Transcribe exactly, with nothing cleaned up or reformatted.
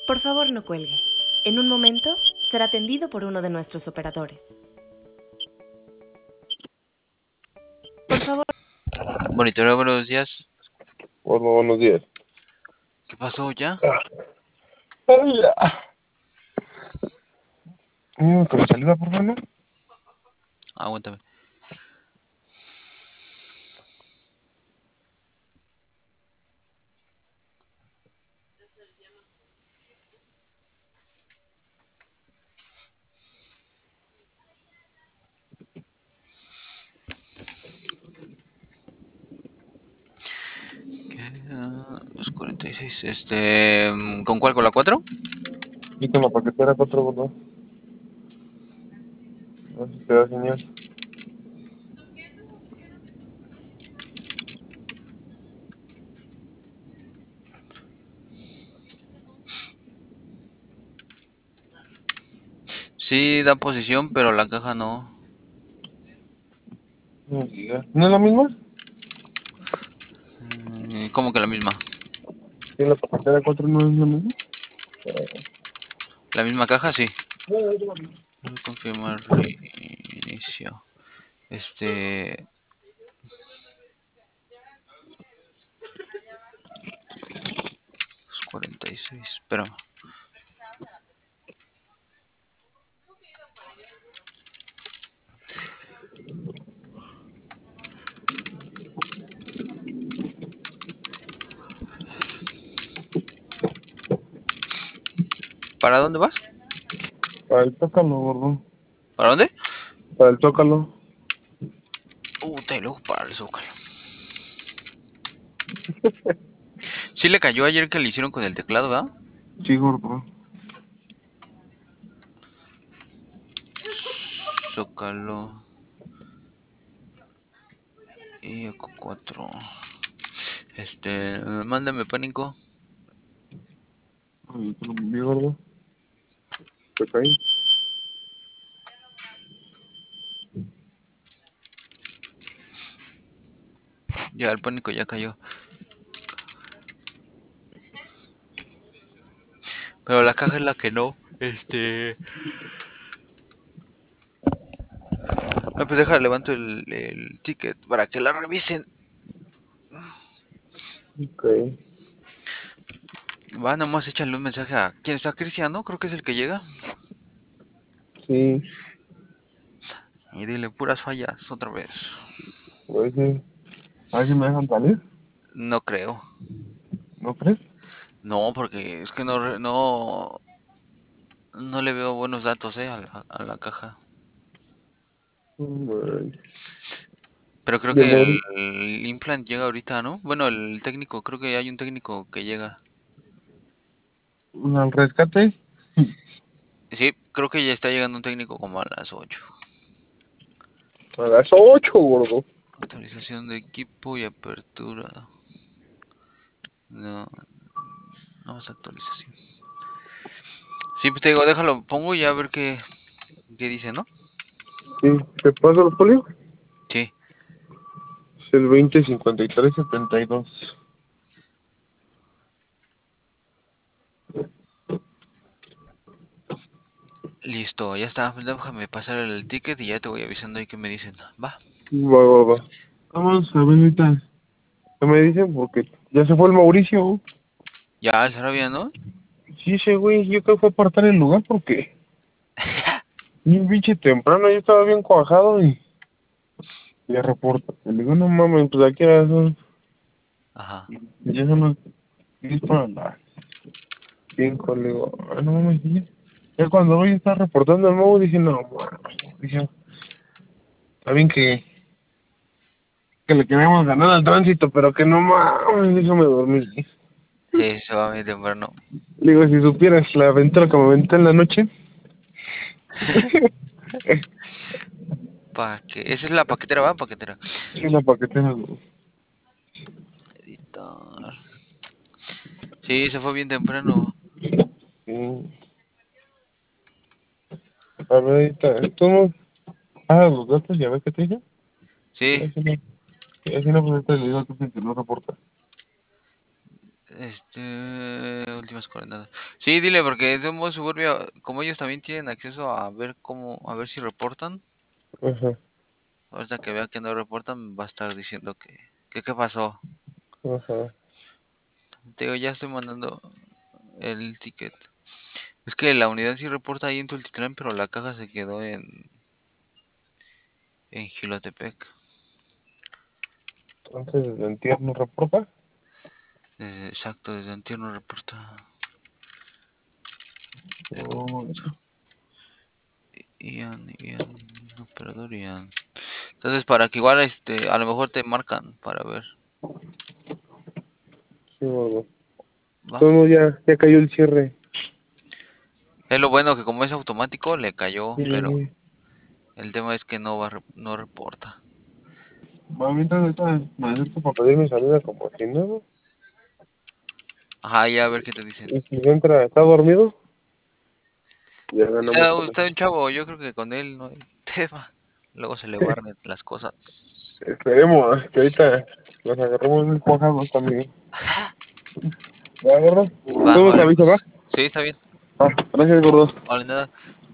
Por favor, no cuelgue. En un momento será atendido por uno de nuestros operadores. Por favor. Monitoreo, buenos días. Hola, buenos días. ¿Qué pasó ya? Ay, ya. Mm, ¿Con saliva, por favor? Aguántame. Los cuarenta y seis. Este. ¿Con cuál? ¿Con la cuatro? Y con la paquetera cuatro, ¿verdad? No sé si te da señal. Sí, da posición, pero la caja no. No digas. ¿No es la misma? Mm, ¿Cómo que la misma? Sí, la paquetera cuatro no es la misma. ¿La misma caja? Sí. No, es la misma. Confirmar reinicio. Este. cuarenta y seis. Espérame. ¿Para dónde vas? Para el Zócalo, gordo. ¿Para dónde? Para el Zócalo. Puta, y luego para el Zócalo. Sí le cayó ayer que le hicieron con el teclado, ¿verdad? Sí, gordo. Zócalo. Y Eco cuatro. Este. Mándame pánico. Ay, te lo envié, gordo. Te caí. Ya, el pánico ya cayó. Pero la caja es la que no. Este. No, pues deja, levanto el, el ticket para que la revisen. Ok. Va, nomás échale un mensaje a. ¿Quién está? Cristiano, creo que es el que llega. Sí. Y dile puras fallas otra vez. Pues sí. A ver si me dejan salir. No creo. ¿No crees? No, porque es que no, re- no, no le veo buenos datos, eh, a la, a la caja. Ay. Pero creo De que el, Mauri. el implant llega ahorita, ¿no? Bueno, el técnico, creo que hay un técnico que llega. Al rescate. Sí, creo que ya está llegando un técnico como a las ocho. A las ocho, gordo. Actualización de equipo y apertura. No, no es actualización. Sí, pues te digo, déjalo, pongo y a ver qué, qué dice, ¿no? Sí. ¿Te paso el folio? Sí, Es el veinte cincuenta y tres setenta y dos. listo, ya está. Déjame pasar el ticket y ya te voy avisando ahí qué me dicen. Va. Va, va, va. Vamos a ver ahorita. ¿Qué me dicen? Porque ya se fue el Mauricio. Ya, estará bien, ¿no? Sí, ese güey, yo creo que fue a apartar el lugar porque un pinche temprano yo estaba bien cuajado y le reporta. Le digo, no mames, pues aquí era eso. Ajá. Y ya son las diez para las cinco. Le digo, ah, no mames, ya. Ya cuando voy a estar reportando al Mau, dije, no mames. Dije, está bien que, que le queremos ganar al tránsito, pero que no mames, déjame dormir. Sí, se va muy temprano. Le digo, si supieras la aventura que me aventé en la noche. Pa' que... Esa es la paquetera, ¿va? Paquetera. Sí, la paquetera, güey. Editar. Sí, se fue bien temprano. Sí. A ver, ahorita, tú no. Ah, los datos, ya ves que te dije. Y Sí. así no, y así no, pues ahorita le digo a tu que no reporta. Este, últimas coordenadas. Sí, dile, porque de un modo suburbia, como ellos también tienen acceso a ver cómo, a ver si reportan, Ajá, ahorita que vea que no reportan, va a estar diciendo que, que qué pasó. ajá. Te digo, ya estoy mandando el ticket. Es que la unidad sí reporta ahí en Tultitlán, pero la caja se quedó en, en Gilotepec. Entonces, el entierro no reporta. Desde- exacto, desde antier no reporta. Oh, Ian, Ian, operador Ian. Entonces, para que igual, este, a lo mejor te marcan para ver. sí, bueno. ¿Va? Todo ya, ya cayó el cierre. Es lo bueno que como es automático, le cayó, pero Sí. el tema es que no va, a re- no reporta. Mami, entonces ahorita me acerco para pedir mi salida como si nada. Ajá, ya a ver qué te dicen. Y si entra, está dormido, ya ganamos Está, con está eso. un chavo, yo creo que con él no hay tema. Luego se le barren las cosas. Esperemos que ahorita nos agarremos muy cuajados también. ¿Va, gordo? Va, Todo te vale, aviso, ¿va? pues. Sí, está bien. Ah, gracias, gordo. Vale, nada.